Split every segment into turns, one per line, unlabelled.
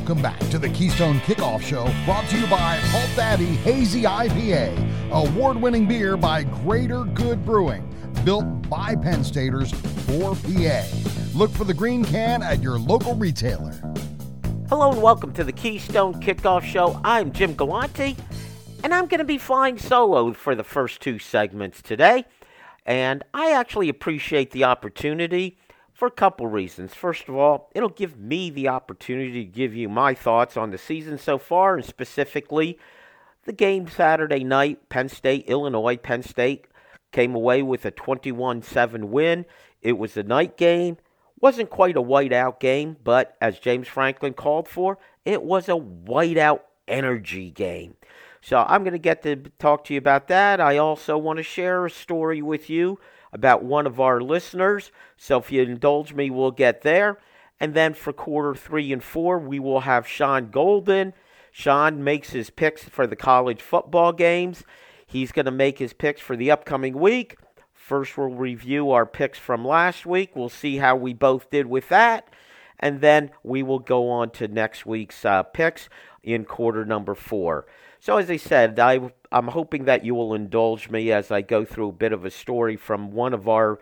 Welcome back to the Keystone Kickoff Show, brought to you by Halt Daddy Hazy IPA, award-winning beer by Greater Good Brewing, built by Penn Staters for PA. Look for the green can at your local retailer.
Hello and welcome to the Keystone Kickoff Show. I'm Jim Galante, and I'm going to be flying solo for the first two segments today. And I actually appreciate the opportunity for a couple reasons. First of all, it'll give me the opportunity to give you my thoughts on the season so far, and specifically the game Saturday night, Penn State, Illinois. Penn State came away with a 21-7 win. It was a night game. Wasn't quite a whiteout game, but as James Franklin called for, it was a whiteout energy game. So I'm going to get to talk to you about that. I also want to share a story with you about one of our listeners. So if you indulge me, we'll get there. And then for quarter 3 and 4, we will have Sean Golden. Sean makes his picks for the college football games. He's going to make his picks for the upcoming week. First, we'll review our picks from last week. We'll see how we both did with that. And then we will go on to next week's picks in quarter number 4. So as I said, I'm hoping that you will indulge me as I go through a bit of a story from one of our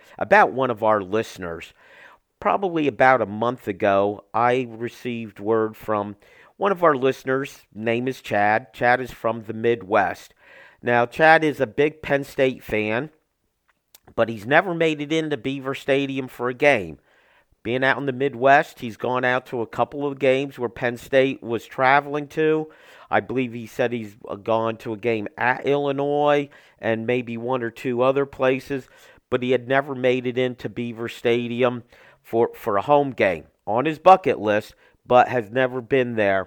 listeners. Probably about a month ago, I received word from one of our listeners. Name is Chad. Chad is from the Midwest. Now, Chad is a big Penn State fan, but he's never made it into Beaver Stadium for a game. Being out in the Midwest, he's gone out to a couple of games where Penn State was traveling to. I believe he said he's gone to a game at Illinois and maybe one or two other places, but he had never made it into Beaver Stadium for a home game. On his bucket list, but has never been there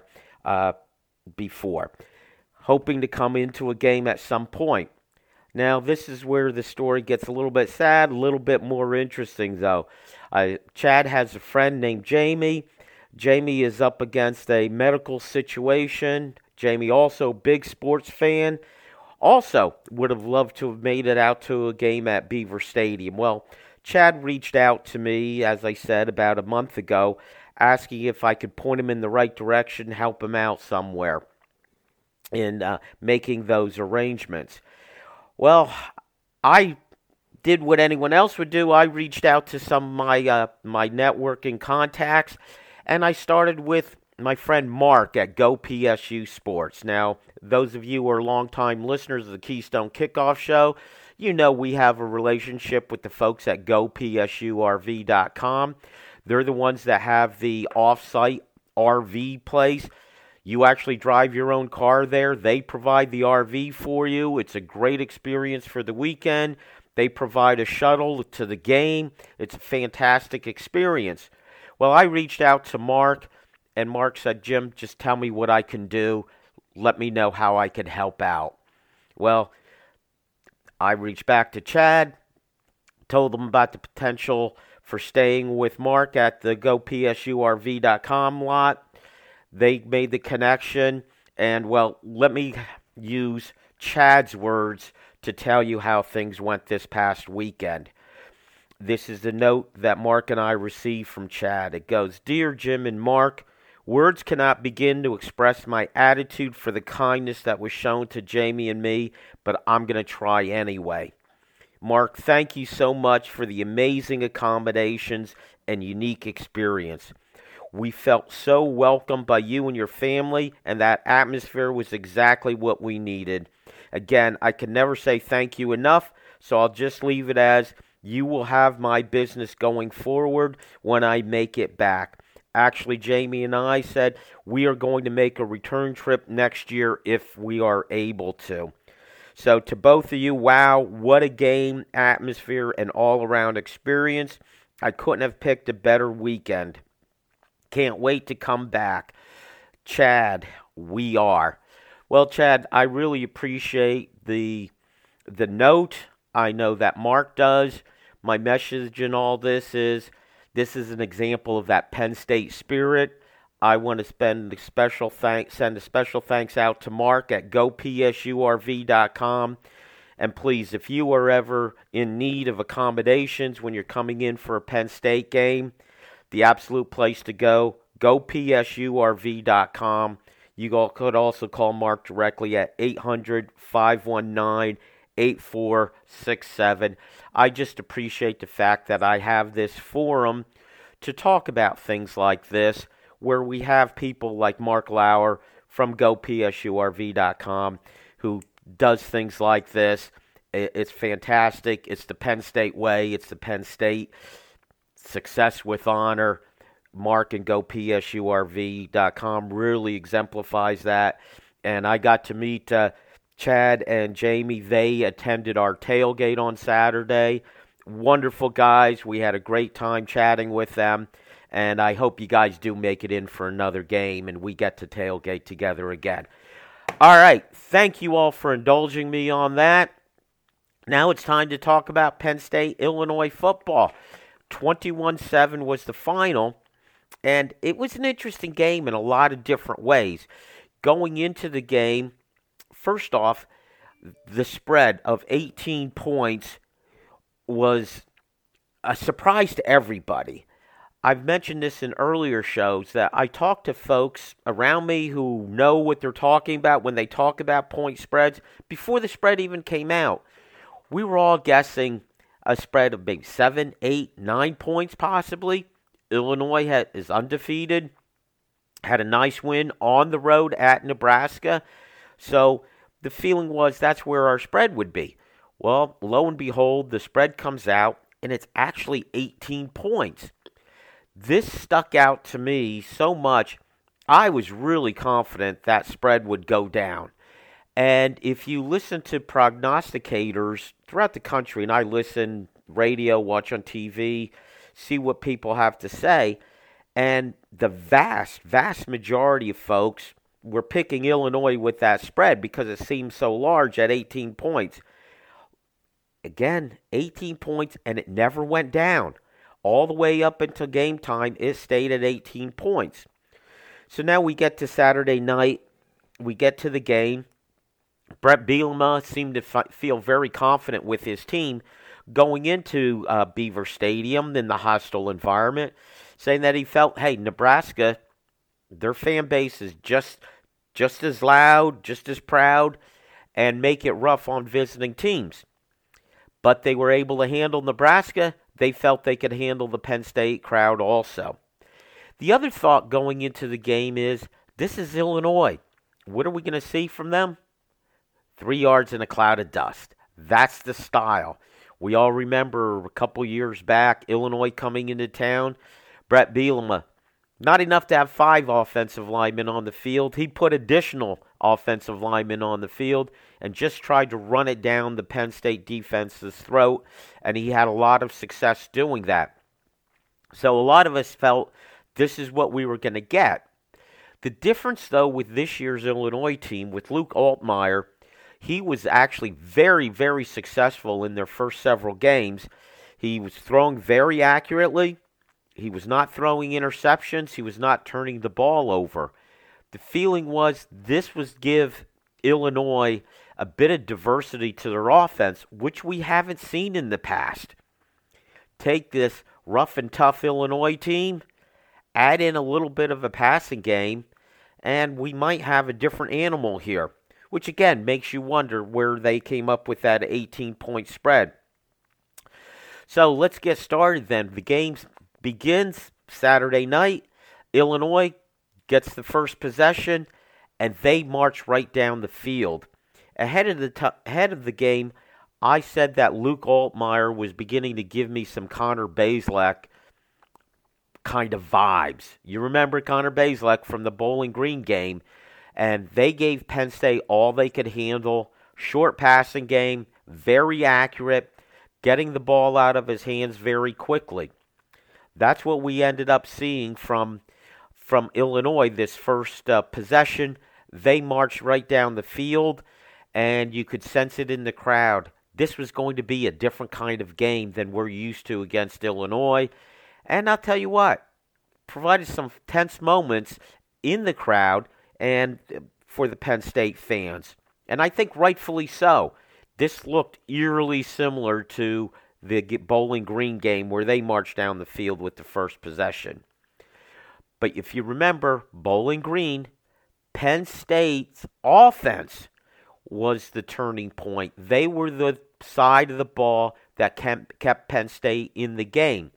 before. Hoping to come into a game at some point. Now, this is where the story gets a little bit sad, a little bit more interesting, though. Chad has a friend named Jamie. Jamie is up against a medical situation. Jamie, also big sports fan, also would have loved to have made it out to a game at Beaver Stadium. Well, Chad reached out to me, as I said, about a month ago, asking if I could point him in the right direction, help him out somewhere in making those arrangements. Well, I did what anyone else would do. I reached out to some of my networking contacts, and I started with my friend Mark at Go PSU Sports. Now, those of you who are longtime listeners of the Keystone Kickoff Show, you know we have a relationship with the folks at GoPSURV.com. They're the ones that have the off-site RV place. You actually drive your own car there. They provide the RV for you. It's a great experience for the weekend. They provide a shuttle to the game. It's a fantastic experience. Well, I reached out to Mark, and Mark said, Jim, just tell me what I can do. Let me know how I can help out. Well, I reached back to Chad, told him about the potential for staying with Mark at the GoPSURV.com lot. They made the connection, and, well, let me use Chad's words to tell you how things went this past weekend. This is the note that Mark and I received from Chad. It goes, Dear Jim and Mark, words cannot begin to express my attitude for the kindness that was shown to Jamie and me, but I'm going to try anyway. Mark, thank you so much for the amazing accommodations and unique experience. We felt so welcomed by you and your family, and that atmosphere was exactly what we needed. Again, I can never say thank you enough, so I'll just leave it as you will have my business going forward when I make it back. Actually, Jamie and I said we are going to make a return trip next year if we are able to. So to both of you, wow, what a game, atmosphere, and all-around experience. I couldn't have picked a better weekend. Can't wait to come back. Chad, we are. Well, Chad, I really appreciate the note. I know that Mark does. My message in all this is an example of that Penn State spirit. I want to send a special thanks out to Mark at GoPSURV.com. And please, if you are ever in need of accommodations when you're coming in for a Penn State game, the absolute place to go gopsurv.com. You could also call Mark directly at 800-519-8467. I just appreciate the fact that I have this forum to talk about things like this, where we have people like Mark Lauer from gopsurv.com who does things like this. It's fantastic. It's the Penn State way. It's the Penn State success with honor. Mark and gopsurv.com really exemplifies that. And I got to meet Chad and Jamie. They attended our tailgate on Saturday. Wonderful guys. We had a great time chatting with them. And I hope you guys do make it in for another game and we get to tailgate together again. All right. Thank you all for indulging me on that. Now it's time to talk about Penn State, Illinois football. 21-7 was the final. And it was an interesting game in a lot of different ways. Going into the game, first off, the spread of 18 points was a surprise to everybody. I've mentioned this in earlier shows that I talk to folks around me who know what they're talking about when they talk about point spreads. Before the spread even came out, we were all guessing a spread of maybe 7, 8, 9 points possibly. Illinois is undefeated, had a nice win on the road at Nebraska. So the feeling was that's where our spread would be. Well, lo and behold, the spread comes out, and it's actually 18 points. This stuck out to me so much, I was really confident that spread would go down. And if you listen to prognosticators throughout the country, and I listen radio, watch on TV, see what people have to say, and the vast majority of folks were picking Illinois with that spread because it seemed so large at 18 points. Again, 18 points, and it never went down. All the way up until game time, it stayed at 18 points. So now we get to Saturday night. We get to the game. Brett Bielema seemed to feel very confident with his team going into Beaver Stadium in the hostile environment, saying that he felt, hey, Nebraska, their fan base is just as loud, just as proud, and make it rough on visiting teams. But they were able to handle Nebraska. They felt they could handle the Penn State crowd also. The other thought going into the game is, this is Illinois. What are we going to see from them? 3 yards in a cloud of dust. That's the style. We all remember a couple years back, Illinois coming into town. Brett Bielema, not enough to have 5 offensive linemen on the field. He put additional offensive linemen on the field and just tried to run it down the Penn State defense's throat, and he had a lot of success doing that. So a lot of us felt this is what we were going to get. The difference, though, with this year's Illinois team, with Luke Altmaier, he was actually very, very successful in their first several games. He was throwing very accurately. He was not throwing interceptions. He was not turning the ball over. The feeling was this would give Illinois a bit of diversity to their offense, which we haven't seen in the past. Take this rough and tough Illinois team, add in a little bit of a passing game, and we might have a different animal here, which again makes you wonder where they came up with that 18-point spread. So let's get started then. The game begins Saturday night. Illinois gets the first possession, and they march right down the field. Ahead of the game, I said that Luke Altmaier was beginning to give me some Connor Bazelak kind of vibes. You remember Connor Bazelak from the Bowling Green game, and they gave Penn State all they could handle. Short passing game, very accurate, getting the ball out of his hands very quickly. That's what we ended up seeing from Illinois this first possession. They marched right down the field, and you could sense it in the crowd. This was going to be a different kind of game than we're used to against Illinois. And I'll tell you what, provided some tense moments in the crowd and for the Penn State fans. And I think rightfully so. This looked eerily similar to the Bowling Green game where they marched down the field with the first possession. But if you remember, Bowling Green, Penn State's offense was the turning point. They were the side of the ball that kept Penn State in the game.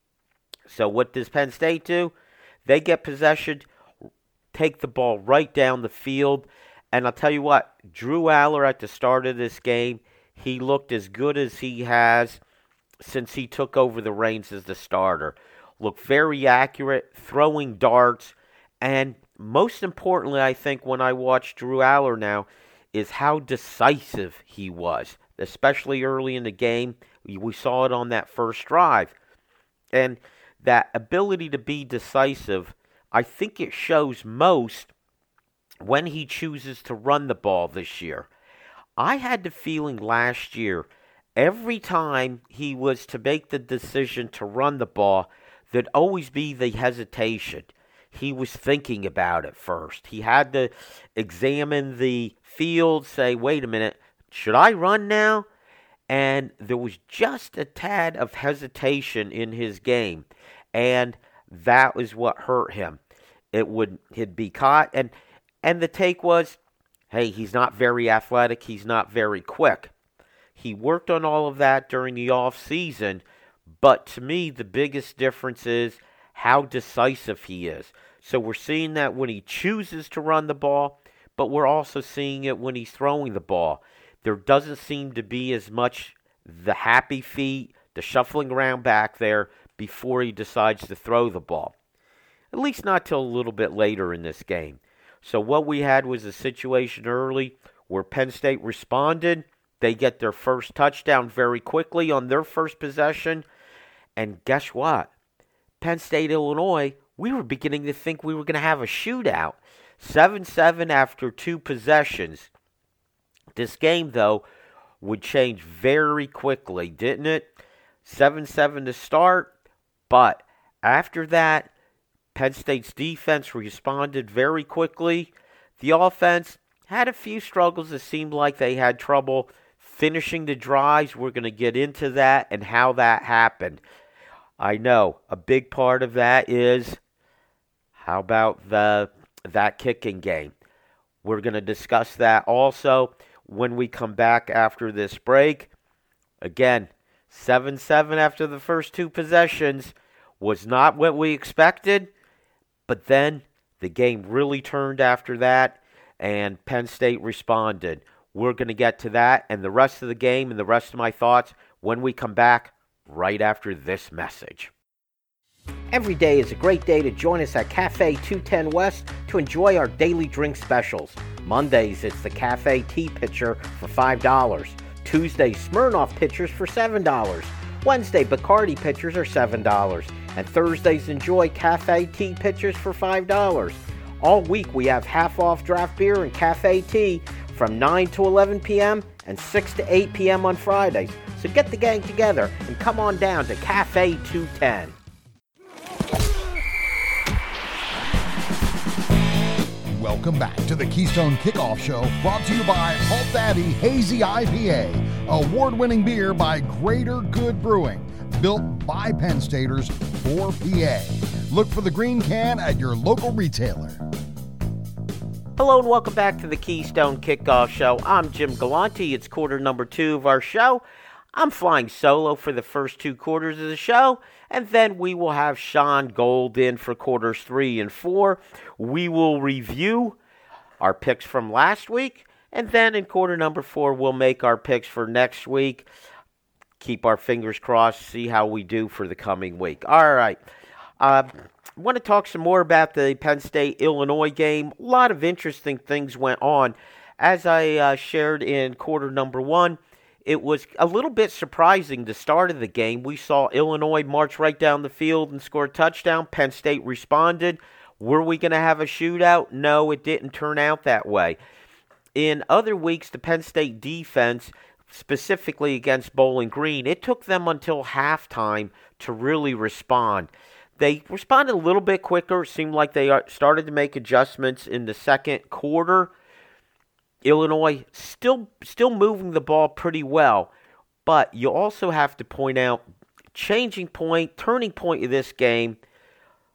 So what does Penn State do? They get possession, take the ball right down the field. And I'll tell you what, Drew Aller at the start of this game, he looked as good as he has since he took over the reins as the starter. Looked very accurate, throwing darts, and most importantly, I think, when I watch Drew Aller now, is how decisive he was, especially early in the game. We saw it on that first drive. And that ability to be decisive, I think it shows most when he chooses to run the ball this year. I had the feeling last year, every time he was to make the decision to run the ball, there'd always be the hesitation. He was thinking about it first. He had to examine the field, say, wait a minute, should I run now? And there was just a tad of hesitation in his game. And that was what hurt him. He'd be caught. And the take was, hey, he's not very athletic. He's not very quick. He worked on all of that during the off season. But to me, the biggest difference is how decisive he is. So we're seeing that when he chooses to run the ball, but we're also seeing it when he's throwing the ball. There doesn't seem to be as much the happy feet, the shuffling around back there before he decides to throw the ball. At least not till a little bit later in this game. So what we had was a situation early where Penn State responded. They get their first touchdown very quickly on their first possession. And guess what? Penn State, Illinois, we were beginning to think we were going to have a shootout. 7-7 after 2 possessions. This game, though, would change very quickly, didn't it? 7-7 to start, but after that, Penn State's defense responded very quickly. The offense had a few struggles. It seemed like they had trouble finishing the drives. We're going to get into that and how that happened. I know a big part of that is, how about that kicking game? We're going to discuss that also when we come back after this break. Again, 7-7 after the first 2 possessions was not what we expected, but then the game really turned after that, and Penn State responded. We're going to get to that and the rest of the game and the rest of my thoughts when we come back right after this message. Every day is a great day to join us at Cafe 210 West to enjoy our daily drink specials. Mondays, it's the Cafe Tea Pitcher for $5. Tuesday, Smirnoff Pitchers for $7. Wednesday, Bacardi Pitchers are $7. And Thursdays, enjoy Cafe Tea Pitchers for $5. All week, we have half-off draft beer and cafe tea from 9 to 11 p.m. and 6 to 8 p.m. on Fridays. So get the gang together and come on down to Cafe 210.
Welcome back to the Keystone Kickoff Show, brought to you by Halt Daddy Hazy IPA, award-winning beer by Greater Good Brewing, built by Penn Staters for PA. Look for the green can at your local retailer.
Hello and welcome back to the Keystone Kickoff Show. I'm Jim Galante. It's quarter number 2 of our show. I'm flying solo for the first 2 quarters of the show, and then we will have Sean Gold in for quarters 3 and 4. We will review our picks from last week, and then in quarter number 4, we'll make our picks for next week. Keep our fingers crossed, see how we do for the coming week. All right. I want to talk some more about the Penn State-Illinois game. A lot of interesting things went on. As I shared in quarter number 1, it was a little bit surprising the start of the game. We saw Illinois march right down the field and score a touchdown. Penn State responded. Were we going to have a shootout? No, it didn't turn out that way. In other weeks, the Penn State defense, specifically against Bowling Green, it took them until halftime to really respond. They responded a little bit quicker. It seemed like they started to make adjustments in the second quarter. Illinois still moving the ball pretty well, but you also have to point out, turning point of this game,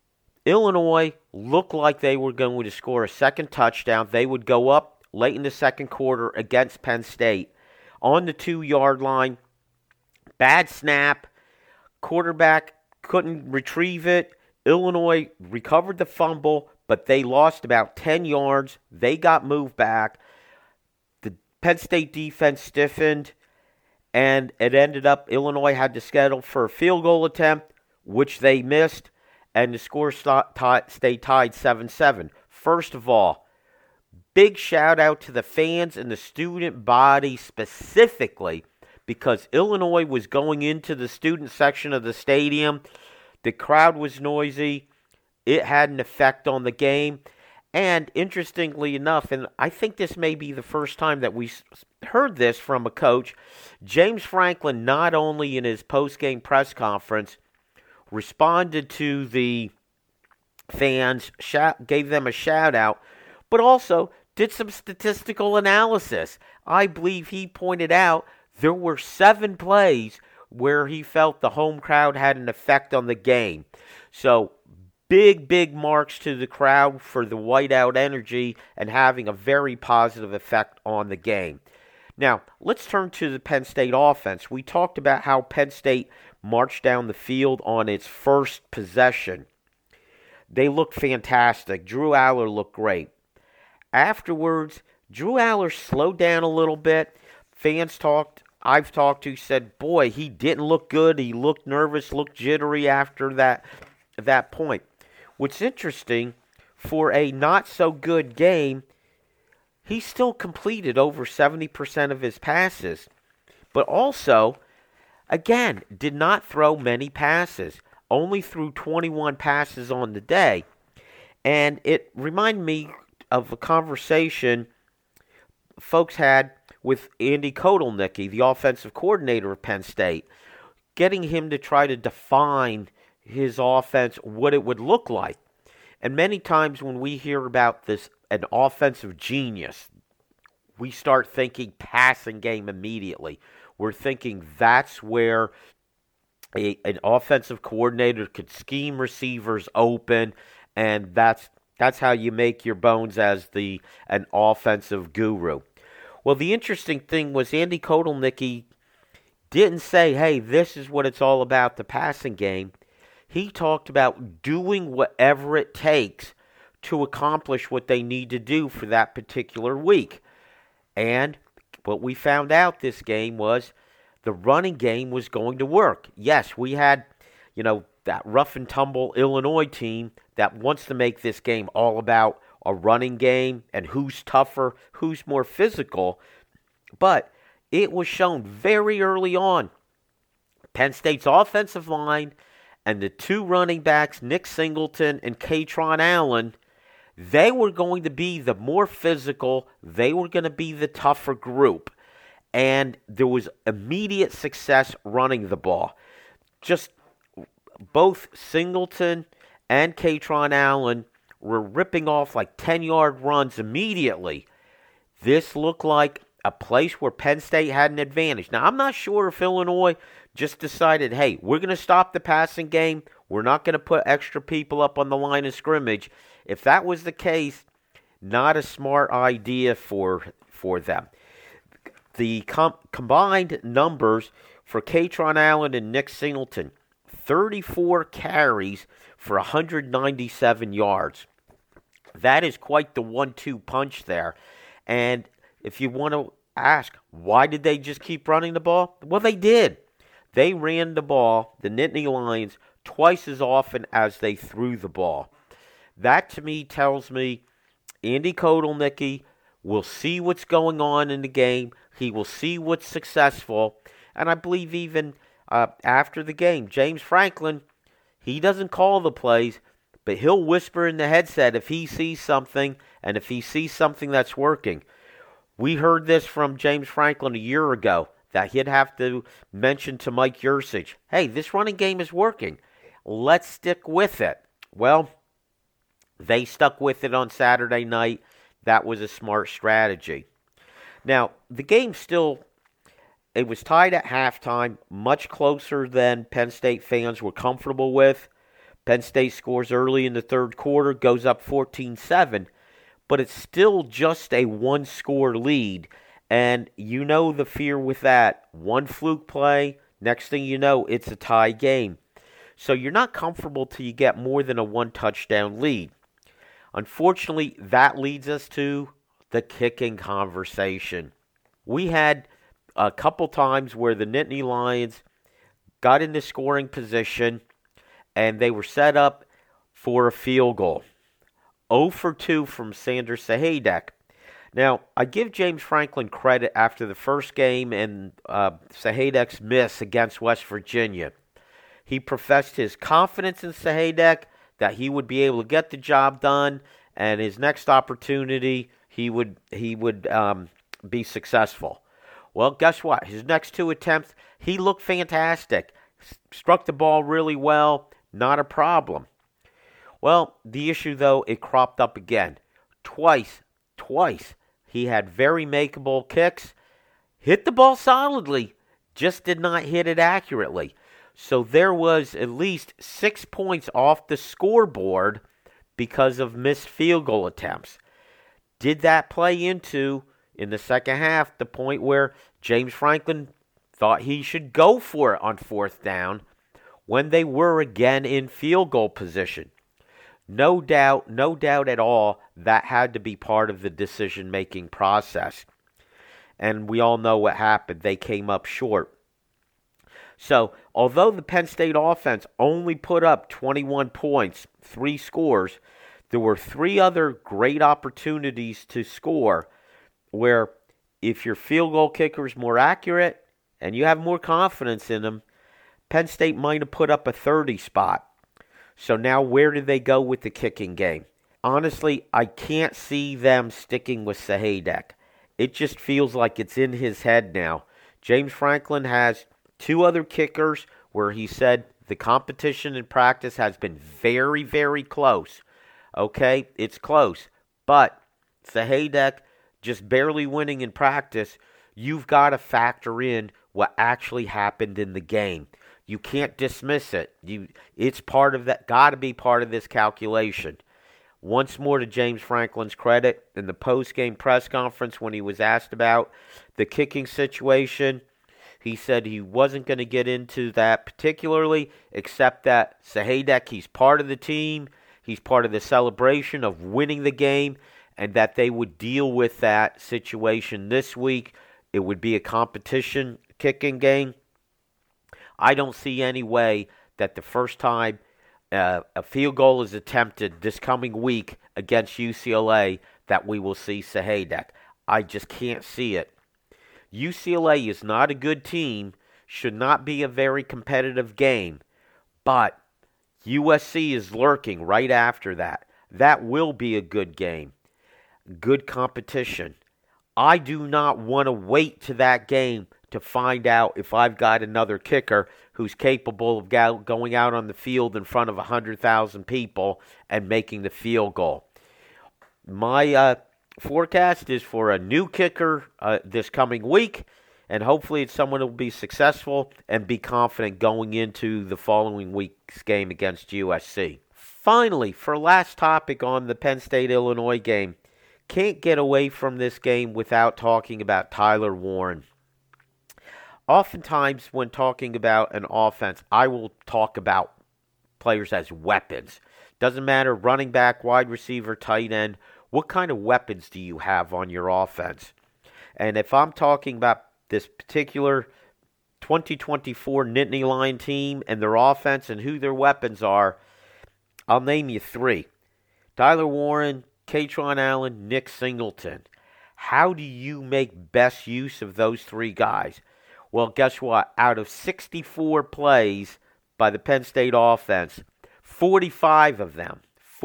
Illinois looked like they were going to score a second touchdown. They would go up late in the second quarter against Penn State on the 2-yard line. Bad snap. Quarterback couldn't retrieve it. Illinois recovered the fumble, but they lost about 10 yards. They got moved back. The Penn State defense stiffened, and it ended up Illinois had to schedule for a field goal attempt, which they missed, and the score stayed tied 7-7. First of all, big shout out to the fans and the student body specifically, because Illinois was going into the student section of the stadium. The crowd was noisy. It had an effect on the game. And interestingly enough, and I think this may be the first time that we heard this from a coach, James Franklin, not only in his post-game press conference, responded to the fans, gave them a shout-out, but also did some statistical analysis. I believe he pointed out there were 7 plays where he felt the home crowd had an effect on the game. So, big marks to the crowd for the whiteout energy and having a very positive effect on the game. Now, let's turn to the Penn State offense. We talked about how Penn State marched down the field on its first possession. They looked fantastic. Drew Allar looked great. Afterwards, Drew Allar slowed down a little bit. I've talked to, said, boy, he didn't look good. He looked nervous, looked jittery after that point. What's interesting, for a not-so-good game, he still completed over 70% of his passes. But also, again, did not throw many passes. Only threw 21 passes on the day. And it reminded me of a conversation folks had with Andy Kotelnicki, the offensive coordinator of Penn State, getting him to try to define his offense, what it would look like. And many times when we hear about this, an offensive genius, we start thinking passing game immediately. We're thinking that's where an offensive coordinator could scheme receivers open, and that's how you make your bones as an offensive guru. Well, the interesting thing was Andy Kotelnicki didn't say, hey, this is what it's all about, the passing game. He talked about doing whatever it takes to accomplish what they need to do for that particular week. And what we found out this game was the running game was going to work. Yes, we had, that rough and tumble Illinois team that wants to make this game all about a running game and who's tougher, who's more physical. But it was shown very early on. Penn State's offensive line and the 2 running backs, Nick Singleton and Kaytron Allen, they were going to be the more physical, they were going to be the tougher group. And there was immediate success running the ball. Just both Singleton and Kaytron Allen were ripping off like 10-yard runs immediately. This looked like a place where Penn State had an advantage. Now, I'm not sure if Illinois just decided, hey, we're going to stop the passing game. We're not going to put extra people up on the line of scrimmage. If that was the case, not a smart idea for them. The combined numbers for Kaytron Allen and Nick Singleton, 34 carries for 197 yards. That is quite the 1-2 punch there. And if you want to ask, why did they just keep running the ball? Well, they did. They ran the ball, the Nittany Lions, twice as often as they threw the ball. That, to me, tells me Andy Kotelnicki will see what's going on in the game. He will see what's successful. And I believe even after the game, James Franklin, he doesn't call the plays, but he'll whisper in the headset if he sees something and if he sees something that's working. We heard this from James Franklin a year ago, that he'd have to mention to Mike Yurcich, hey, this running game is working. Let's stick with it. Well, they stuck with it on Saturday night. That was a smart strategy. Now, the game it was tied at halftime, much closer than Penn State fans were comfortable with. Penn State scores early in the third quarter, goes up 14-7, but it's still just a one-score lead. And you know the fear with that. One fluke play, next thing you know, it's a tie game. So you're not comfortable till you get more than a one-touchdown lead. Unfortunately, that leads us to the kicking conversation. We had a couple times where the Nittany Lions got into scoring position and they were set up for a field goal. 0 for 2 from Sanders Sahaydak. Now, I give James Franklin credit after the first game and Sahaydak's miss against West Virginia. He professed his confidence in Sahaydak that he would be able to get the job done, and his next opportunity he would be successful. Well, guess what? His next two attempts, he looked fantastic. Struck the ball really well, not a problem. Well, the issue, though, it cropped up again. Twice, he had very makeable kicks. Hit the ball solidly, just did not hit it accurately. So there was at least 6 points off the scoreboard because of missed field goal attempts. Did that play into, in the second half, the point where James Franklin thought he should go for it on fourth down when they were again in field goal position? No doubt at all, that had to be part of the decision-making process. And we all know what happened. They came up short. So, although the Penn State offense only put up 21 points, 3 scores, there were 3 other great opportunities to score where if your field goal kicker is more accurate and you have more confidence in them, Penn State might have put up a 30 spot. So now where do they go with the kicking game? Honestly, I can't see them sticking with Sahaydak. It just feels like it's in his head now. James Franklin has 2 other kickers where he said the competition in practice has been very, very close. Okay, it's close. But Sahaydak just barely winning in practice, you've got to factor in what actually happened in the game. You can't dismiss it. It's part of that, got to be part of this calculation. Once more to James Franklin's credit, in the post-game press conference when he was asked about the kicking situation, he said he wasn't going to get into that particularly, except that Sahaydak, he's part of the team, he's part of the celebration of winning the game, and that they would deal with that situation this week. It would be a competition kicking game. I don't see any way that the first time a field goal is attempted this coming week against UCLA that we will see Sahaydak. I just can't see it. UCLA is not a good team, should not be a very competitive game, but USC is lurking right after that. That will be a good game. Good competition. I do not want to wait to that game to find out if I've got another kicker who's capable of going out on the field in front of 100,000 people and making the field goal. My forecast is for a new kicker this coming week, and hopefully it's someone who will be successful and be confident going into the following week's game against USC. Finally, for last topic on the Penn State-Illinois game, can't get away from this game without talking about Tyler Warren. Oftentimes, when talking about an offense, I will talk about players as weapons. Doesn't matter, running back, wide receiver, tight end. What kind of weapons do you have on your offense? And if I'm talking about this particular 2024 Nittany Lion team and their offense and who their weapons are, I'll name you 3. Tyler Warren, Kaytron Allen, Nick Singleton. How do you make best use of those 3 guys? Well, guess what? Out of 64 plays by the Penn State offense, 45 of them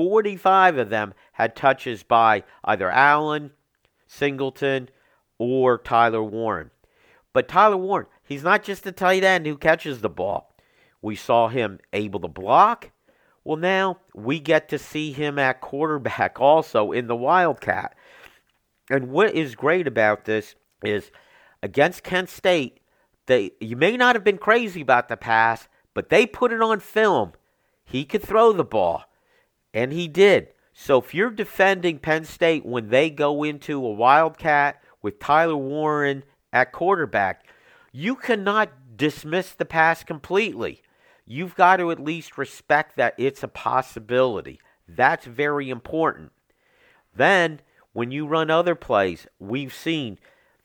had touches by either Allen, Singleton, or Tyler Warren. But Tyler Warren, he's not just a tight end who catches the ball. We saw him able to block. Well, now we get to see him at quarterback also in the Wildcat. And what is great about this is against Kent State, you may not have been crazy about the pass, but they put it on film. he could throw the ball, and he did. So if you're defending Penn State when they go into a Wildcat with Tyler Warren at quarterback, you cannot dismiss the pass completely. You've got to at least respect that it's a possibility. That's very important. Then, when you run other plays, we've seen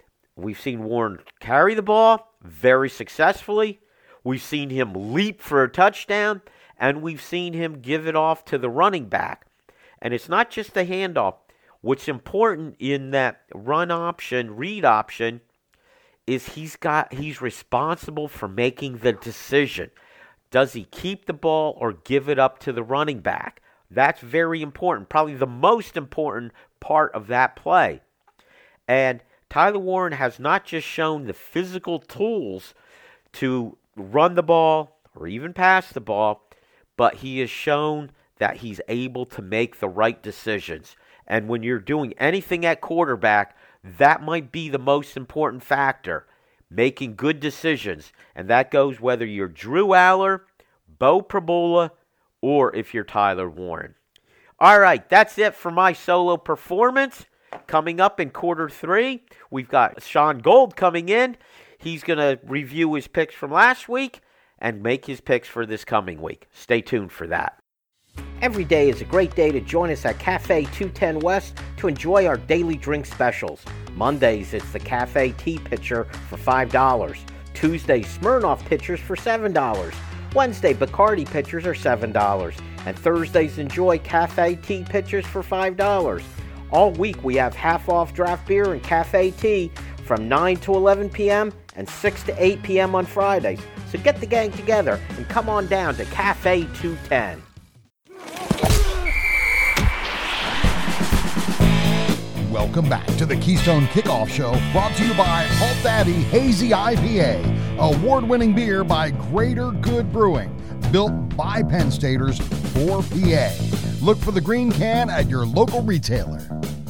Warren carry the ball very successfully. We've seen him leap for a touchdown, and we've seen him give it off to the running back. And it's not just the handoff. What's important in that run option, read option, is he's responsible for making the decision. Does he keep the ball or give it up to the running back? That's very important, probably the most important part of that play. And Tyler Warren has not just shown the physical tools to run the ball or even pass the ball, but he has shown that he's able to make the right decisions. And when you're doing anything at quarterback, that might be the most important factor, making good decisions. And that goes whether you're Drew Aller, Bo Prabula, or if you're Tyler Warren. All right, that's it for my solo performance. Coming up in quarter 3, we've got Sean Gold coming in. He's going to review his picks from last week and make his picks for this coming week. Stay tuned for that. Every day is a great day to join us at Cafe 210 West to enjoy our daily drink specials. Mondays, it's the Cafe Tea Pitcher for $5. Tuesday, Smirnoff Pitchers for $7. Wednesday, Bacardi Pitchers are $7. And Thursdays, enjoy Cafe Tea Pitchers for $5. All week, we have half-off draft beer and cafe tea from 9 to 11 p.m. and 6 to 8 p.m. on Fridays. So get the gang together and come on down to Cafe 210.
Welcome back to the Keystone Kickoff Show, brought to you by Halt Daddy Hazy IPA, award-winning beer by Greater Good Brewing, built by Penn Staters for PA. Look for the green can at your local retailer.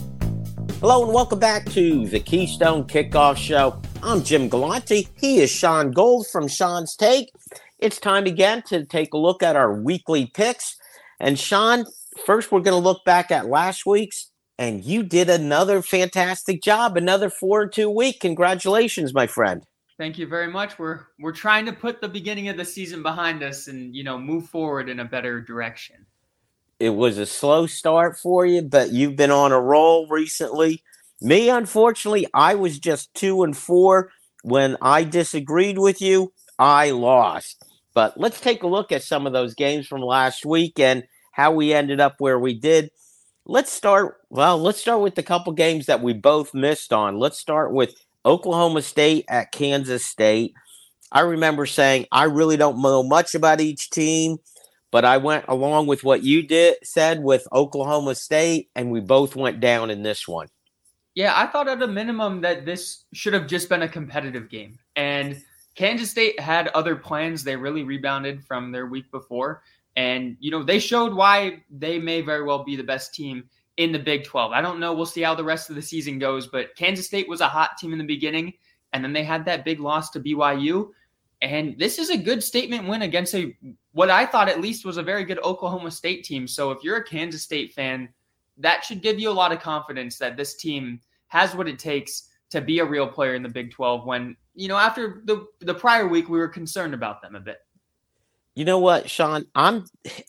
Hello and welcome back to the Keystone Kickoff Show. I'm Jim Galante. He is Sean Gold from Sean's Take. It's time again to take a look at our weekly picks. And Sean, first we're going to look back at last week's. And you did another fantastic job, another 4-2 week. Congratulations, my friend.
Thank you very much. We're trying to put the beginning of the season behind us and, move forward in a better direction.
It was a slow start for you, but you've been on a roll recently. Me, unfortunately, I was just 2-4. When I disagreed with you, I lost. But let's take a look at some of those games from last week and how we ended up where we did. Let's start with the couple games that we both missed on. Let's start with Oklahoma State at Kansas State. I remember saying I really don't know much about each team, but I went along with what you said with Oklahoma State, and we both went down in this one.
Yeah, I thought at a minimum that this should have just been a competitive game. And Kansas State had other plans. They really rebounded from their week before. And, they showed why they may very well be the best team in the Big 12. I don't know. We'll see how the rest of the season goes. But Kansas State was a hot team in the beginning, and then they had that big loss to BYU. And this is a good statement win against what I thought at least was a very good Oklahoma State team. So if you're a Kansas State fan, that should give you a lot of confidence that this team has what it takes to be a real player in the Big 12 when, after the prior week, we were concerned about them a bit.
You know what, Sean? I'm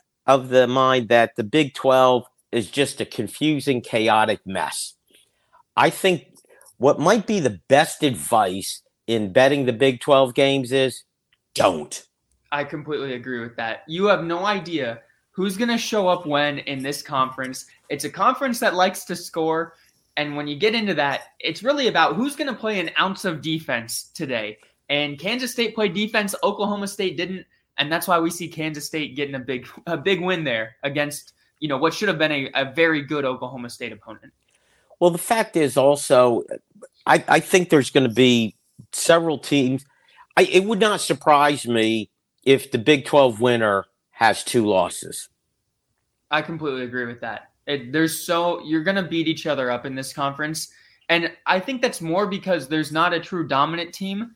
of the mind that the Big 12 is just a confusing, chaotic mess. I think what might be the best advice in betting the Big 12 games is don't.
I completely agree with that. You have no idea who's going to show up when in this conference. It's a conference that likes to score. And when you get into that, it's really about who's going to play an ounce of defense today. And Kansas State played defense. Oklahoma State didn't. And that's why we see Kansas State getting a big win there against, what should have been a very good Oklahoma State opponent.
Well, the fact is also, I think there's going to be several teams. It would not surprise me if the Big 12 winner has 2 losses.
I completely agree with that. You're going to beat each other up in this conference. And I think that's more because there's not a true dominant team.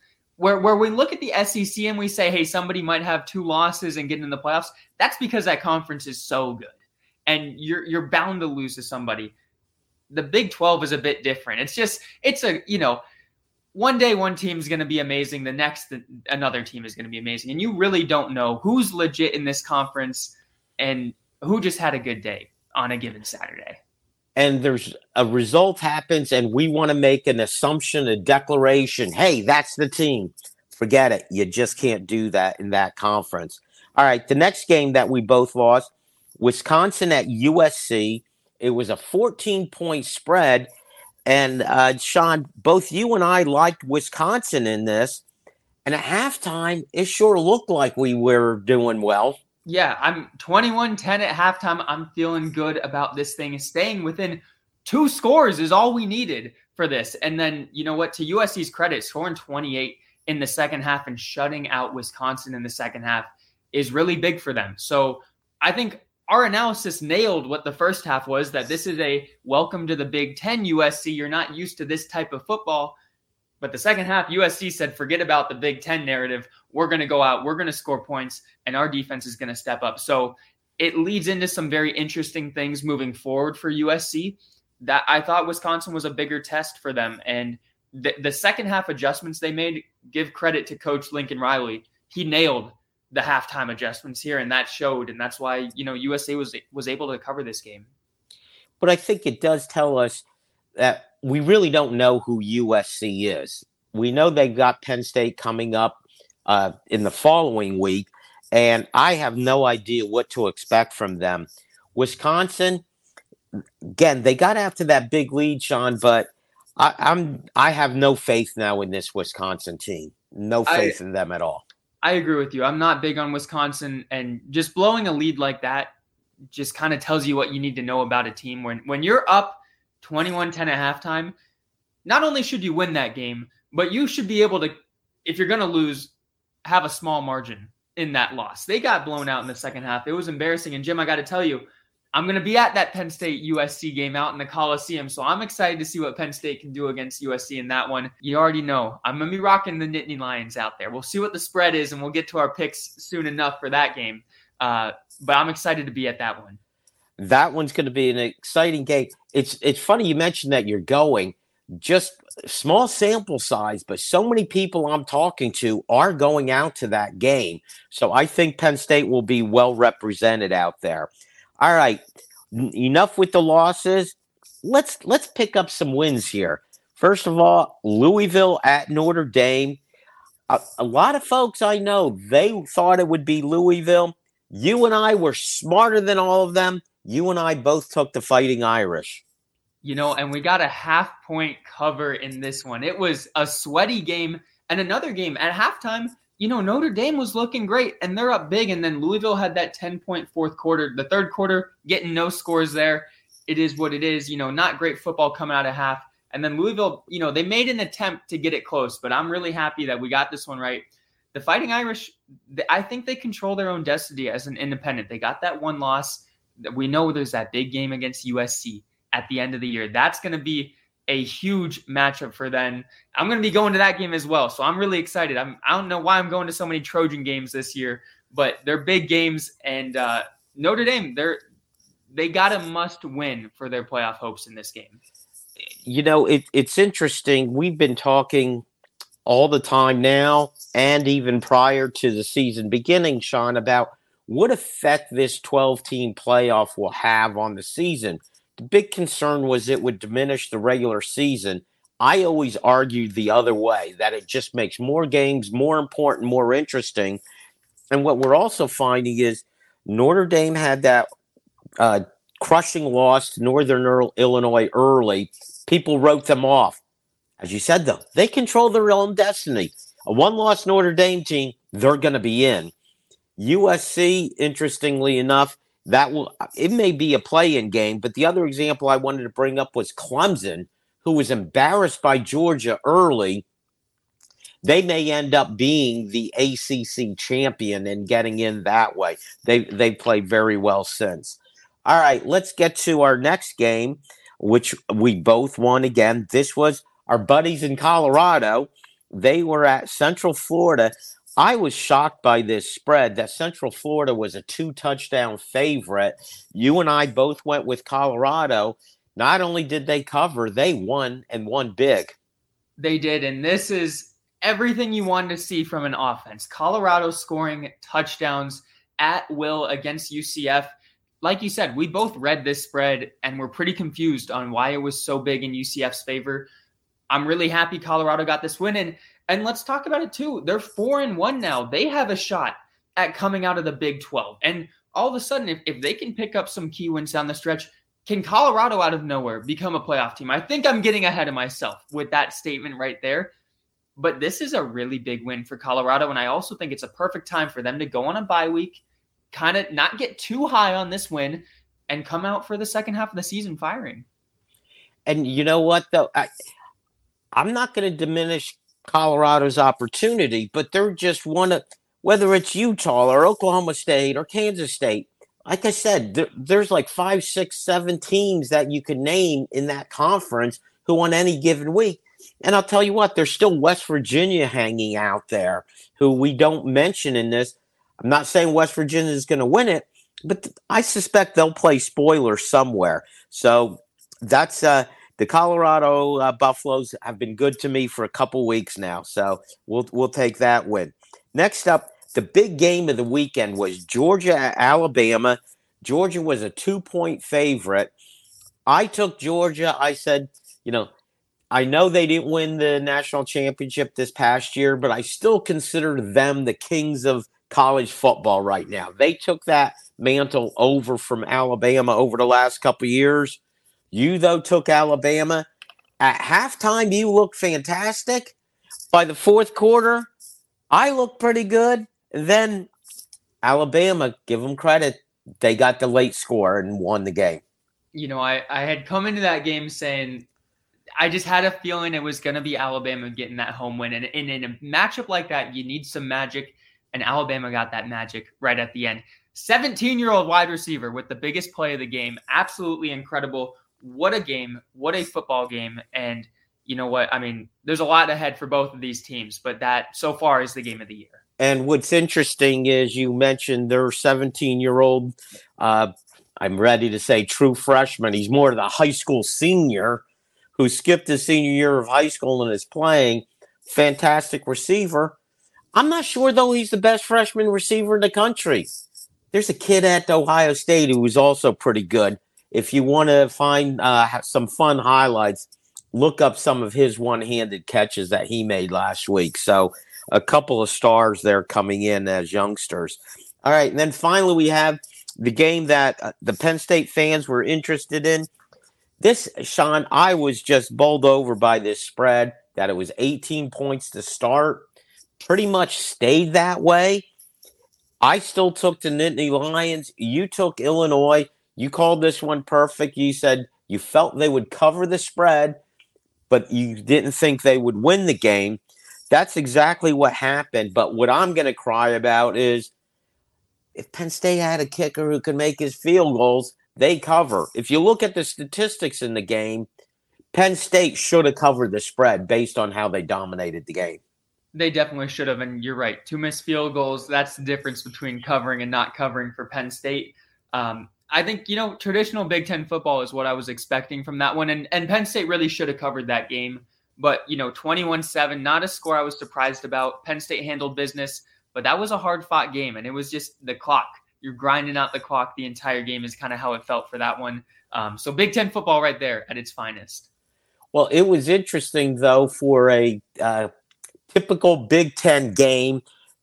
where we look at the SEC and we say, hey, somebody might have 2 losses and get in the playoffs. That's because that conference is so good, and you're bound to lose to somebody. The Big 12 is a bit different. It's one day one team is going to be amazing, the next another team is going to be amazing, and you really don't know who's legit in this conference and who just had a good day on a given Saturday.
And there's a result happens and we want to make an assumption, a declaration. Hey, that's the team. Forget it. You just can't do that in that conference. All right. The next game that we both lost, Wisconsin at USC. It was a 14-point spread. And Sean, both you and I liked Wisconsin in this. And at halftime, it sure looked like we were doing well.
Yeah, I'm 21-10 at halftime. I'm feeling good about this thing. Staying within 2 scores is all we needed for this. And then, you know what, to USC's credit, scoring 28 in the second half and shutting out Wisconsin in the second half is really big for them. So I think our analysis nailed what the first half was, that this is a welcome to the Big Ten, USC. You're not used to this type of football. But the second half, USC said, forget about the Big Ten narrative. We're going to go out, we're going to score points, and our defense is going to step up. So it leads into some very interesting things moving forward for USC. That I thought Wisconsin was a bigger test for them. And the second half adjustments they made, give credit to Coach Lincoln Riley. He nailed the halftime adjustments here, and that showed. And that's why, USA was able to cover this game.
But I think it does tell us that we really don't know who USC is. We know they've got Penn State coming up in the following week, and I have no idea what to expect from them. Wisconsin, again, they got after that big lead, Sean, but I have no faith now in this Wisconsin team. No faith in them at all.
I agree with you. I'm not big on Wisconsin, and just blowing a lead like that just kind of tells you what you need to know about a team. When you're up 21-10 at halftime, not only should you win that game, but you should be able to, if you're going to lose, have a small margin in that loss. They got blown out in the second half. It was embarrassing. And Jim, I got to tell you, I'm going to be at that Penn State USC game out in the Coliseum. So I'm excited to see what Penn State can do against USC in that one. You already know I'm going to be rocking the Nittany Lions out there. We'll see what the spread is, and we'll get to our picks soon enough for that game. But I'm excited to be at that one.
That one's going to be an exciting game. It's funny you mentioned that you're going. Just small sample size, but so many people I'm talking to are going out to that game. So I think Penn State will be well represented out there. All right, enough with the losses. Let's pick up some wins here. First of all, Louisville at Notre Dame. A lot of folks I know, they thought it would be Louisville. You and I were smarter than all of them. You and I both took the Fighting Irish.
And we got a 0.5-point cover in this one. It was a sweaty game. And another game at halftime, Notre Dame was looking great, and they're up big. And then Louisville had that 10-point fourth quarter. The third quarter, getting no scores there. It is what it is. Not great football coming out of half. And then Louisville, they made an attempt to get it close. But I'm really happy that we got this one right. The Fighting Irish, I think they control their own destiny as an independent. They got that one loss. We know there's that big game against USC at the end of the year. That's going to be a huge matchup for them. I'm going to be going to that game as well. So I'm really excited. I don't know why I'm going to so many Trojan games this year, but they're big games. And Notre Dame, they got a must win for their playoff hopes in this game.
It's interesting. We've been talking all the time now, and even prior to the season beginning, Sean, about what effect this 12-team playoff will have on the season. The big concern was it would diminish the regular season. I always argued the other way, that it just makes more games more important, more interesting. And what we're also finding is Notre Dame had that crushing loss to Northern Illinois early. People wrote them off. As you said, though, they control their own destiny. A one-loss Notre Dame team, they're going to be in. USC, interestingly enough, it may be a play-in game, but the other example I wanted to bring up was Clemson, who was embarrassed by Georgia early. They may end up being the ACC champion and getting in that way. They've played very well since. All right, let's get to our next game, which we both won again. This was our buddies in Colorado. They were at Central Florida. I was shocked by this spread that Central Florida was a 2-touchdown favorite. You and I both went with Colorado. Not only did they cover, they won and won big.
They did, and this is everything you wanted to see from an offense. Colorado scoring touchdowns at will against UCF. Like you said, we both read this spread and were pretty confused on why it was so big in UCF's favor. I'm really happy Colorado got this win. And let's talk about it too. They're 4-1 now. They have a shot at coming out of the Big 12. And all of a sudden, if they can pick up some key wins down the stretch, can Colorado out of nowhere become a playoff team? I think I'm getting ahead of myself with that statement right there. But this is a really big win for Colorado. And I also think it's a perfect time for them to go on a bye week, kind of not get too high on this win, and come out for the second half of the season firing.
And you know what, though? I'm not going to diminish Colorado's opportunity, but they're just one of, whether it's Utah or Oklahoma State or Kansas State, like I said, there's like 5, 6, 7 teams that you could name in that conference who on any given week. And I'll tell you what, there's still West Virginia hanging out there who we don't mention in this. I'm not saying West Virginia is going to win it, but I suspect they'll play spoiler somewhere. So that's the Colorado Buffaloes have been good to me for a couple weeks now. So we'll take that win. Next up, the big game of the weekend was Georgia at Alabama. Georgia was a 2-point favorite. I took Georgia. I said, I know they didn't win the national championship this past year, but I still consider them the kings of college football right now. They took that mantle over from Alabama over the last couple of years. You, though, took Alabama. At halftime, you looked fantastic. By the fourth quarter, I looked pretty good. And then Alabama, give them credit, they got the late score and won the game.
I had come into that game saying I just had a feeling it was going to be Alabama getting that home win. And in a matchup like that, you need some magic. And Alabama got that magic right at the end. 17-year-old wide receiver with the biggest play of the game. Absolutely incredible. What a game. What a football game. And you know what? I mean, there's a lot ahead for both of these teams, but that so far is the game of the year.
And what's interesting is you mentioned their 17-year-old, I'm ready to say true freshman. He's more of the high school senior who skipped his senior year of high school and is playing. Fantastic receiver. I'm not sure, though, he's the best freshman receiver in the country. There's a kid at Ohio State who was also pretty good. If you want to find some fun highlights, look up some of his one-handed catches that he made last week. So a couple of stars there coming in as youngsters. All right, and then finally we have the game that the Penn State fans were interested in. This, Sean, I was just bowled over by this spread, that it was 18 points to start. Pretty much stayed that way. I still took the Nittany Lions. You took Illinois. You called this one perfect. You said you felt they would cover the spread, but you didn't think they would win the game. That's exactly what happened. But what I'm going to cry about is if Penn State had a kicker who could make his field goals, they cover. If you look at the statistics in the game, Penn State should have covered the spread based on how they dominated the game.
They definitely should have, and you're right. 2 missed field goals, that's the difference between covering and not covering for Penn State. I think, traditional Big Ten football is what I was expecting from that one, and Penn State really should have covered that game. But, 21-7, not a score I was surprised about. Penn State handled business, but that was a hard-fought game, and it was just the clock. You're grinding out the clock the entire game is kind of how it felt for that one. So Big Ten football right there at its finest.
Well, it was interesting, though, for a typical Big Ten game,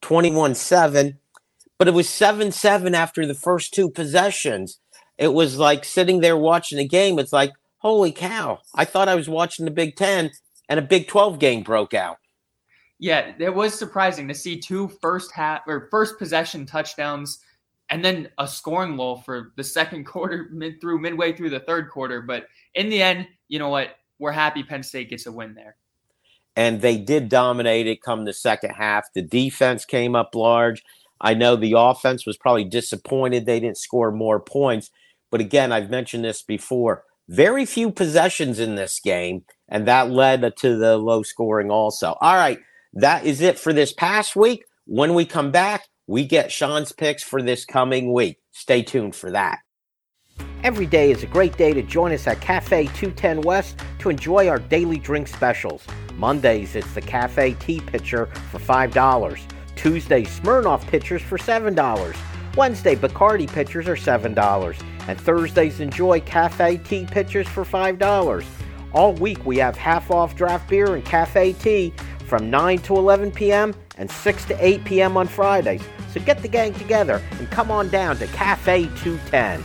21-7, but it was 7-7 after the first 2 possessions. It was like sitting there watching the game. It's like, holy cow, I thought I was watching the Big Ten and a Big 12 game broke out.
Yeah, it was surprising to see 2 first possession touchdowns and then a scoring lull for the second quarter midway through the third quarter. But in the end, you know what? We're happy Penn State gets a win there.
And they did dominate it come the second half. The defense came up large. I know the offense was probably disappointed they didn't score more points. But again, I've mentioned this before. Very few possessions in this game, and that led to the low scoring also. All right, that is it for this past week. When we come back, we get Sean's picks for this coming week. Stay tuned for that. Every day is a great day to join us at Cafe 210 West to enjoy our daily drink specials. Mondays, it's the Cafe Tea Pitcher for $5. Tuesday, Smirnoff Pitchers for $7. Wednesday, Bacardi Pitchers are $7. And Thursdays, enjoy Cafe Tea Pitchers for $5. All week, we have half-off draft beer and cafe tea from 9 to 11 p.m. and 6 to 8 p.m. on Fridays. So get the gang together and come on down to Cafe 210.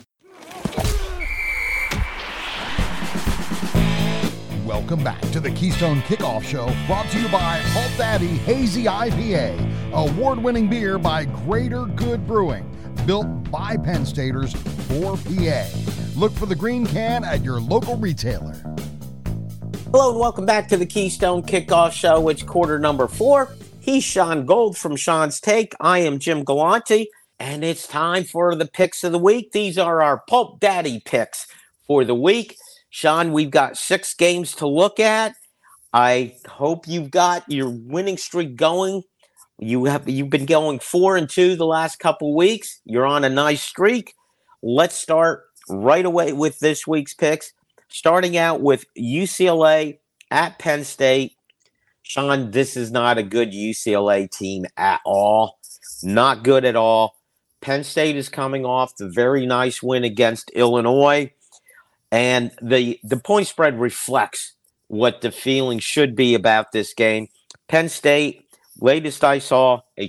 Welcome back to the Keystone Kickoff Show, brought to you by Halt Daddy Hazy IPA, award-winning beer by Greater Good Brewing, built by Penn Staters for PA. Look for the green can at your local retailer.
Hello and welcome back to the Keystone Kickoff Show. It's quarter number 4. He's Sean Gold from Sean's Take. I am Jim Galante, and it's time for the picks of the week. These are our Pulp Daddy picks for the week. Sean, we've got 6 games to look at. I hope you've got your winning streak going. You've been going 4-2 the last couple weeks. You're on a nice streak. Let's start right away with this week's picks. Starting out with UCLA at Penn State. Sean, this is not a good UCLA team at all. Not good at all. Penn State is coming off the very nice win against Illinois. And the point spread reflects what the feeling should be about this game. Penn State, latest I saw, a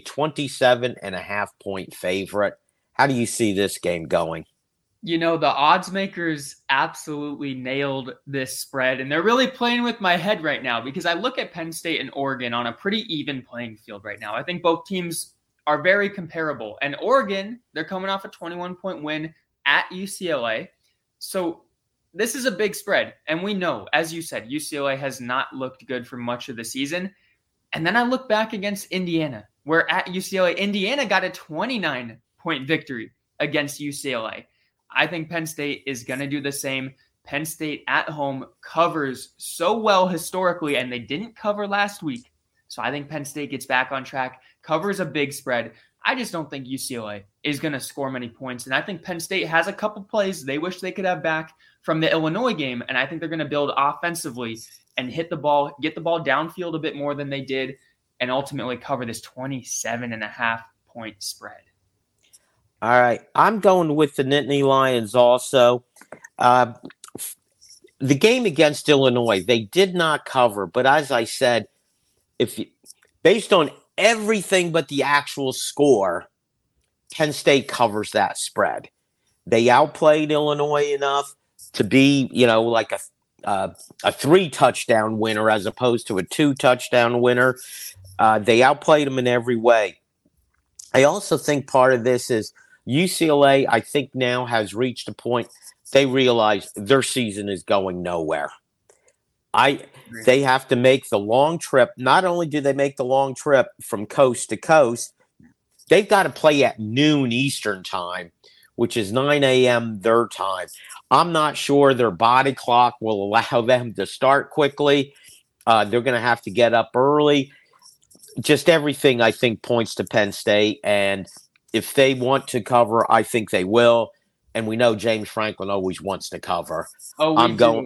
27.5-point favorite. How do you see this game going?
You know, the odds makers absolutely nailed this spread, and they're really playing with my head right now because I look at Penn State and Oregon on a pretty even playing field right now. I think both teams are very comparable. And Oregon, they're coming off a 21-point win at UCLA. So this is a big spread. And we know, as you said, UCLA has not looked good for much of the season. And then I look back against Indiana, where at UCLA, Indiana got a 29-point victory against UCLA. I think Penn State is going to do the same. Penn State at home covers so well historically, and they didn't cover last week. So I think Penn State gets back on track, covers a big spread. I just don't think UCLA is going to score many points. And I think Penn State has a couple plays they wish they could have back from the Illinois game. And I think they're going to build offensively and hit the ball, get the ball downfield a bit more than they did, and ultimately cover this 27.5-point spread.
All right. I'm going with the Nittany Lions also. The game against Illinois, they did not cover. But as I said, based on everything but the actual score, Penn State covers that spread. They outplayed Illinois enough to be, like a 3-touchdown winner as opposed to a 2-touchdown winner. They outplayed them in every way. I also think part of this is UCLA, I think now has reached a point they realize their season is going nowhere. They have to make the long trip. Not only do they make the long trip from coast to coast, they've got to play at noon Eastern time, which is 9 a.m. their time. I'm not sure their body clock will allow them to start quickly. They're going to have to get up early. Just everything, I think, points to Penn State. And if they want to cover, I think they will. And we know James Franklin always wants to cover. I'm going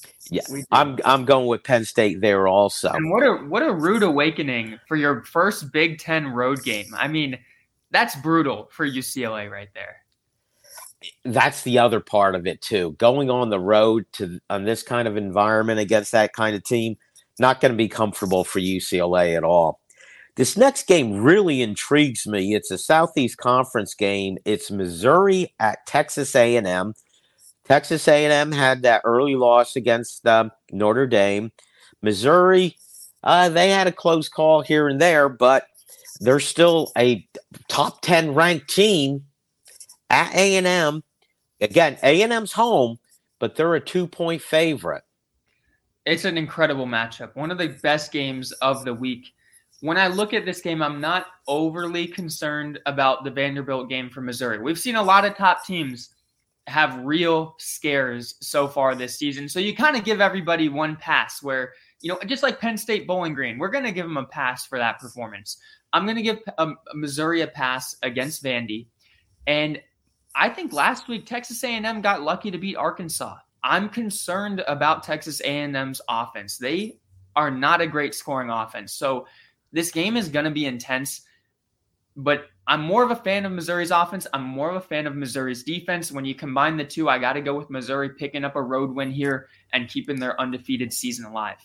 with Penn State there also.
And what a rude awakening for your first Big Ten road game. I mean, that's brutal for UCLA right there.
That's the other part of it too. Going on the road on this kind of environment against that kind of team, not going to be comfortable for UCLA at all. This next game really intrigues me. It's a Southeast Conference game. It's Missouri at Texas A&M. Texas A&M had that early loss against Notre Dame. Missouri, they had a close call here and there, but they're still a top 10 ranked team at A&M. Again, A&M's home, but they're a 2-point favorite.
It's an incredible matchup. One of the best games of the week. When I look at this game, I'm not overly concerned about the Vanderbilt game for Missouri. We've seen a lot of top teams have real scares so far this season. So you kind of give everybody one pass where just like Penn State Bowling Green, we're going to give them a pass for that performance. I'm going to give Missouri a pass against Vandy. And I think last week Texas A&M got lucky to beat Arkansas. I'm concerned about Texas A&M's offense. They are not a great scoring offense. So this game is going to be intense. But I'm more of a fan of Missouri's offense. I'm more of a fan of Missouri's defense. When you combine the two, I got to go with Missouri picking up a road win here and keeping their undefeated season alive.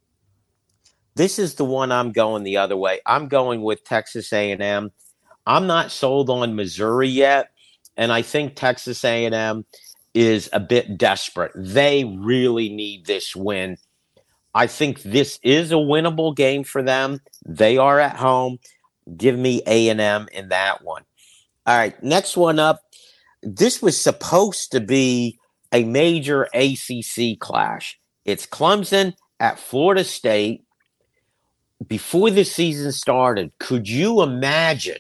This is the one I'm going the other way. I'm going with Texas A&M. I'm not sold on Missouri yet, and I think Texas A&M is a bit desperate. They really need this win. I think this is a winnable game for them. They are at home. Give me A&M in that one. All right, next one up. This was supposed to be a major ACC clash. It's Clemson at Florida State. Before the season started, could you imagine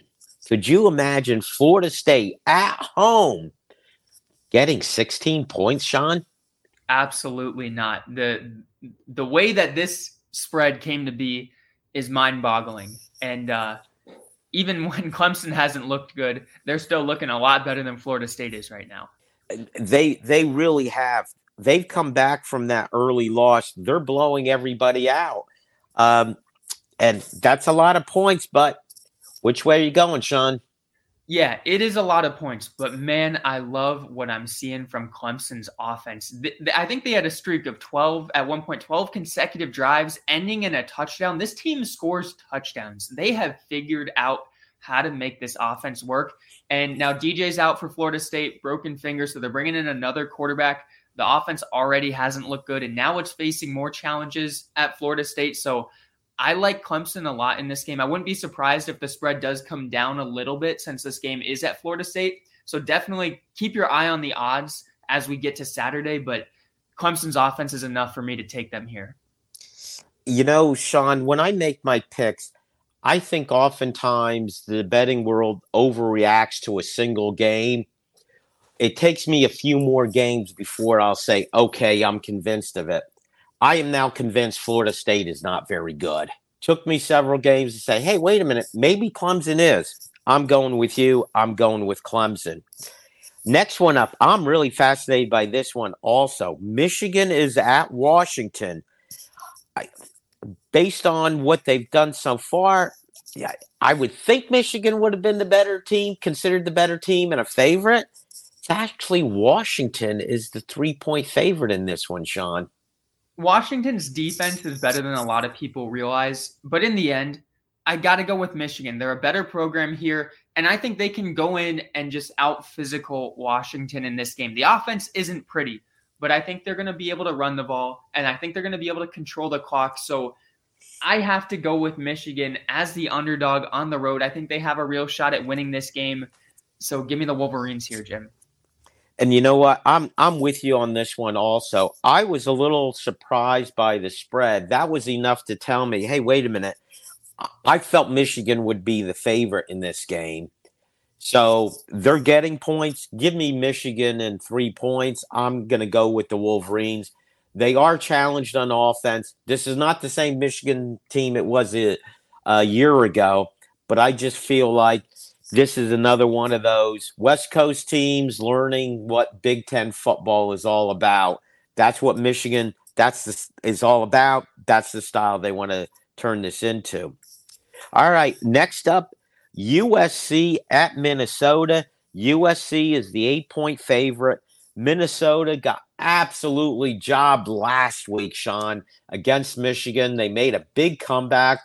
Florida State at home getting 16 points, Sean?
Absolutely not. The way that this spread came to be is mind-boggling. And even when Clemson hasn't looked good, they're still looking a lot better than Florida State is right now.
They really have. They've come back from that early loss. They're blowing everybody out. And that's a lot of points, but which way are you going, Sean?
Yeah, it is a lot of points, but man, I love what I'm seeing from Clemson's offense. I think they had a streak of 12 consecutive drives ending in a touchdown. This team scores touchdowns. They have figured out how to make this offense work. And now DJ's out for Florida State, broken finger, so they're bringing in another quarterback. The offense already hasn't looked good, and now it's facing more challenges at Florida State. So I like Clemson a lot in this game. I wouldn't be surprised if the spread does come down a little bit since this game is at Florida State. So definitely keep your eye on the odds as we get to Saturday, but Clemson's offense is enough for me to take them here.
Sean, when I make my picks, I think oftentimes the betting world overreacts to a single game. It takes me a few more games before I'll say, okay, I'm convinced of it. I am now convinced Florida State is not very good. Took me several games to say, hey, wait a minute, maybe Clemson is. I'm going with you. I'm going with Clemson. Next one up, I'm really fascinated by this one also. Michigan is at Washington. Based on what they've done so far, I would think Michigan would have been the better team, considered the better team and a favorite. It's actually Washington is the 3-point favorite in this one, Sean.
Washington's defense is better than a lot of people realize, but in the end, I got to go with Michigan. They're a better program here, and I think they can go in and just out-physical Washington in this game. The offense isn't pretty, but I think they're going to be able to run the ball, and I think they're going to be able to control the clock. So I have to go with Michigan as the underdog on the road. I think they have a real shot at winning this game. So give me the Wolverines here, Jim.
And you know what? I'm with you on this one also. I was a little surprised by the spread. That was enough to tell me, hey, wait a minute. I felt Michigan would be the favorite in this game. So they're getting points. Give me Michigan and 3 points. I'm going to go with the Wolverines. They are challenged on offense. This is not the same Michigan team it was a year ago, but I just feel like this is another one of those West Coast teams learning what Big Ten football is all about. That's what Michigan is all about. That's the style they want to turn this into. All right, next up, USC at Minnesota. USC is the 8-point favorite. Minnesota got absolutely jobbed last week, Sean, against Michigan. They made a big comeback,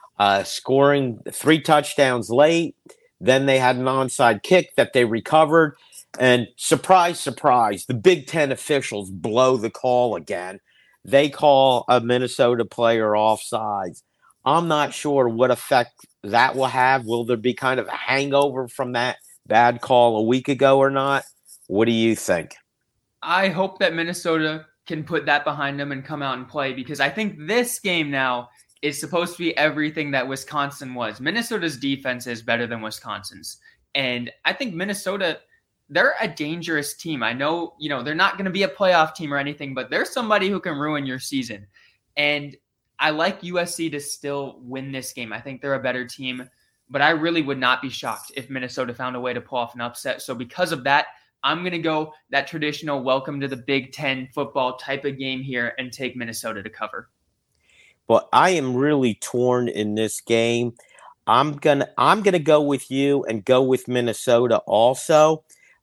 scoring 3 touchdowns late. Then they had an onside kick that they recovered. And surprise, surprise, the Big Ten officials blow the call again. They call a Minnesota player offsides. I'm not sure what effect that will have. Will there be kind of a hangover from that bad call a week ago or not? What do you think?
I hope that Minnesota can put that behind them and come out and play, because I think this game now is supposed to be everything that Wisconsin was. Minnesota's defense is better than Wisconsin's. And I think Minnesota, they're a dangerous team. I know, they're not going to be a playoff team or anything, but they're somebody who can ruin your season. And I like USC to still win this game. I think they're a better team, but I really would not be shocked if Minnesota found a way to pull off an upset. So because of that, I'm going to go that traditional welcome to the Big Ten football type of game here and take Minnesota to cover.
Well, I am really torn in this game. I'm gonna go with you and go with Minnesota also.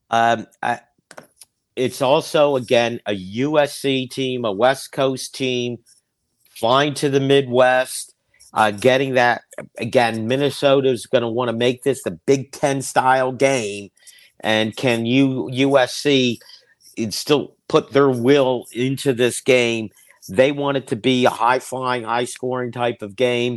It's also, again, a USC team, a West Coast team, flying to the Midwest, getting that. Again, Minnesota's going to want to make this the Big Ten style game. And can USC still put their will into this game? They want it to be a high-flying, high-scoring type of game.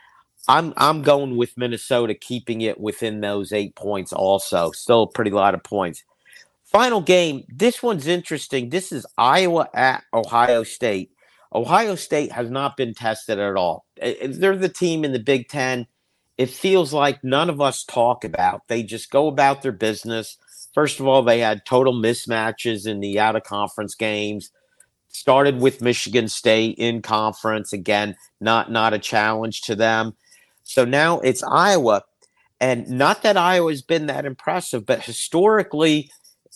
I'm going with Minnesota, keeping it within those 8 points also. Still a pretty lot of points. Final game. This one's interesting. This is Iowa at Ohio State. Ohio State has not been tested at all. They're the team in the Big Ten it feels like none of us talk about. They just go about their business. First of all, they had total mismatches in the out-of-conference games. Started with Michigan State in conference. Again, not a challenge to them. So now it's Iowa. And not that Iowa's been that impressive, but historically,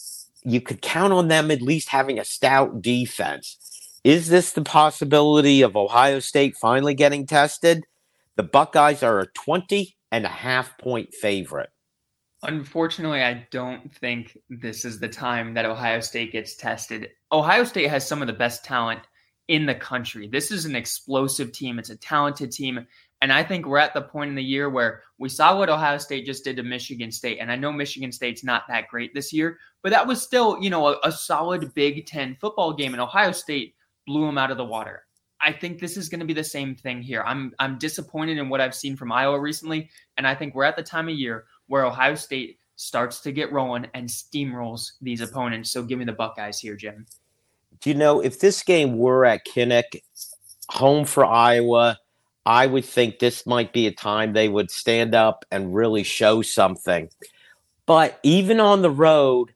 you could count on them at least having a stout defense. Is this the possibility of Ohio State finally getting tested? The Buckeyes are a 20.5-point favorite.
Unfortunately, I don't think this is the time that Ohio State gets tested. Ohio State has some of the best talent in the country. This is an explosive team. It's a talented team. And I think we're at the point in the year where we saw what Ohio State just did to Michigan State. And I know Michigan State's not that great this year, but that was still, a solid Big Ten football game. And Ohio State blew them out of the water. I think this is going to be the same thing here. I'm disappointed in what I've seen from Iowa recently. And I think we're at the time of year where Ohio State starts to get rolling and steamrolls these opponents. So give me the Buckeyes here, Jim.
Do you know, if this game were at Kinnick, home for Iowa, I would think this might be a time they would stand up and really show something. But even on the road,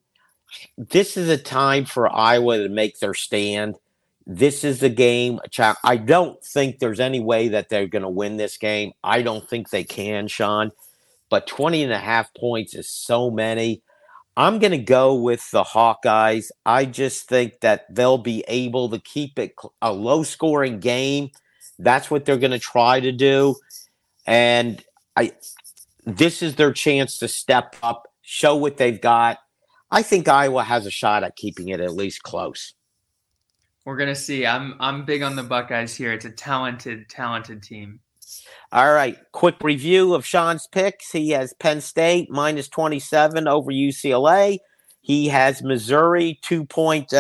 this is a time for Iowa to make their stand. This is the game. I don't think there's any way that they're going to win this game. I don't think they can, Sean. But 20.5 points is so many. I'm going to go with the Hawkeyes. I just think that they'll be able to keep it a low-scoring game. That's what they're going to try to do. And this is their chance to step up, show what they've got. I think Iowa has a shot at keeping it at least close.
We're going to see. I'm big on the Buckeyes here. It's a talented team.
All right, quick review of Sean's picks. He has Penn State minus 27 over UCLA. He has Missouri 2-point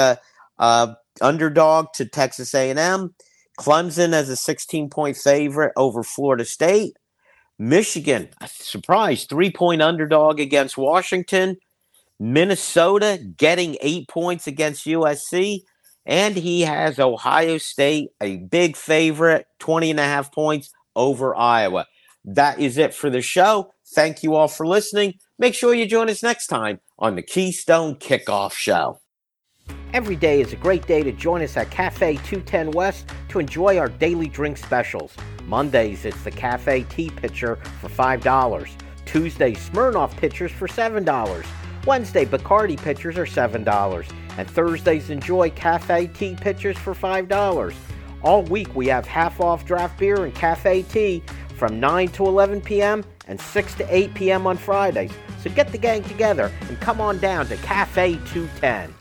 underdog to Texas A&M. Clemson as a 16-point favorite over Florida State. Michigan, surprise, 3-point underdog against Washington. Minnesota getting 8 points against USC. And he has Ohio State, a big favorite, 20.5 points over Iowa. That is it for the show. Thank you all for listening. Make sure you join us next time on the Keystone Kickoff Show. Every day is a great day to join us at Cafe 210 West to enjoy our daily drink specials. Mondays, it's the Cafe Tea Pitcher for $5. Tuesday, Smirnoff Pitchers for $7. Wednesday, Bacardi Pitchers are $7. And Thursdays, enjoy Cafe Tea Pitchers for $5. All week, we have half-off draft beer and cafe tea from 9 to 11 p.m. and 6 to 8 p.m. on Fridays. So get the gang together and come on down to Cafe 210.